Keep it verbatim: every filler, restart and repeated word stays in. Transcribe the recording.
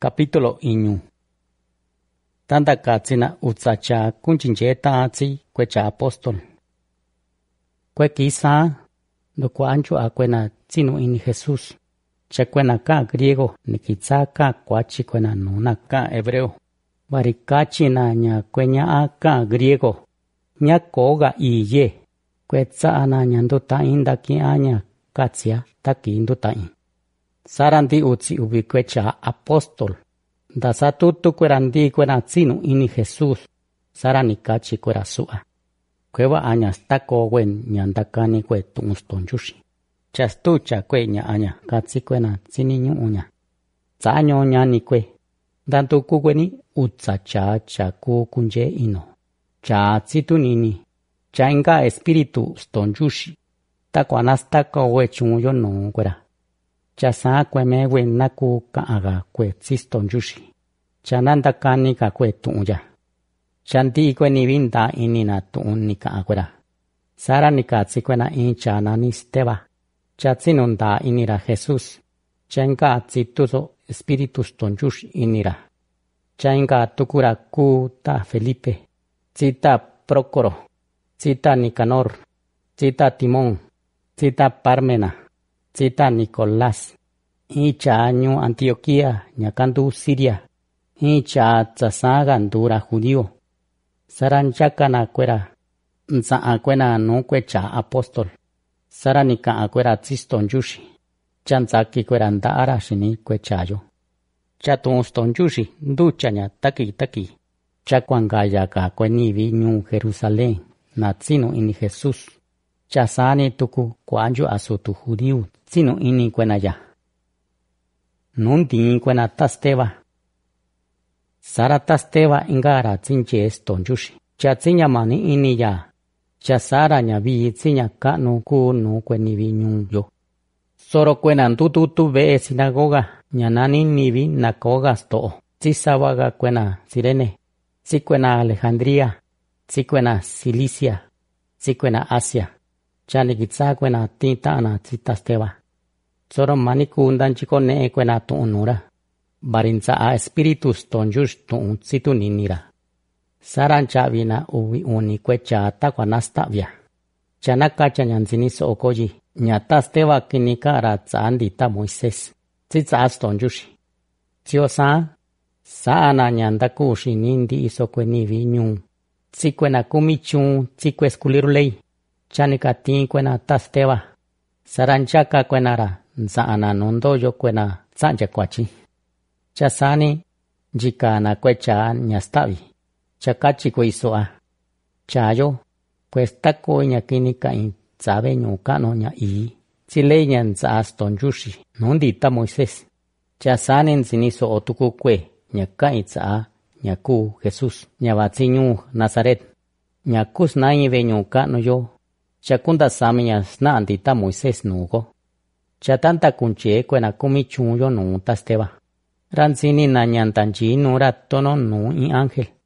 Capítulo iñu. Tanta katsina utsacha kunchinche taatsi kwecha apóstol. Kwe kisa do kuanchu akwena tsinu ini Jesús. Chakwena ka griego nikitsa ka kwachi kwena nuna ka hebreo. Barikachi na nya kwenya a ka griego. Nya koga iye. Kwetsa na nya nduta inda ki anya katsia taki nduta in. Sarandi utsi ubi kwecha apóstol. Da satutu kwerandi kwena tsinu ini Jesús. Sarani kachi kwera sua. Kwewa anya stako wen nyandakani kwe tunstonjushi. Chastucha kwe nya anya katsi kwena tsini nyu unya. Tsanyo nyani kwe. Dantu kukweni utsa cha cha kukunje ino. Cha tsitu nini. Cha inga espiritu stonjushi. Takwana stako we chunyo no kwera. Cha saa kwe mewe naku kaaga kwe tsistonjushi. Cha nandakani ka kwe tunya. Chanti kwe nivinda inina tuun nika akwera. Sara nikatsi kwena incha nani steva. Cha tsinunda inira Jesús. Cha inga tsituso espiritus tonjush inira. Cha inga tukura ku ta Felipe. Tsita Procoro. Tsita Nicanor. Tsita Timón. Tsita Parmena. Tsita Nicolás. Incha año Antioquía nyakandu Siria. Incha tsasaga ndura judío. Saranchaka na kwera. Nsa akwena no kwecha apóstol. Saranika akwera tsistonjushi. Chanzaki kwera ndaara shini kwechayo. Chatonstonjushi nduchanya taki taki. Chakwangaya ka kwenivi nyu Jerusalén. Na tsino ini Jesús. Chasani tuku kwanju asutu judío. Tsino ini kwena ya. Nundi kwena tasteva. Sara tasteva ingara tsinche estonjushi. Cha tsinya mani ini ya. Cha sara nya vi tsinya ka no ku no kweni vi nyun yo. Soro kwena ntututu ve sinagoga. Nyanani nivi nakoga sto. Tsisawaga kwena Sirene. Tsikwena Alejandría. Tsikwena Cilicia. Tsikwena Asia. Cha nikitsa kwena tinta ana tsitasteva. Soro mani kundanchiko ne kwena tu onura. Barinza a espiritus tonjush tu tsitu ninira. Sarancha vina uwi uni kwecha takwanasta vya. Chanaka chanyanzini so okoji. Nyatasteva kinika ratsa andita Moisés. Tsitsa tonjushi. Tsio sa. Saana nyandakushi nindi isokweni vinyun. Tsikwena kumichun tsikwe skulirulei. Chanika tinkwena tasteva. Saranchaka kwenara. Nsaana nondoyo kwena tsanja kwachi. Chasani jika na kwecha nyastavi. Chakachi kwe isoa. Chayo kwesta kwe nyakini ka in tsabe nyukano nya ii. Tsile nya nsa astonjushi. Nondita Moisés. Chasani nsiniso otuku kwe. Nyaka itsa nyaku Jesús. Nyabatsi nyu Nazaret. Nyakus na ive nyukano yo. Chakunda sami nya sna andita Moisés nugo. Chatanta kunche kwena kumichun yo nu tasteva. Ransini na nyantanchi nura tono nu i ángel.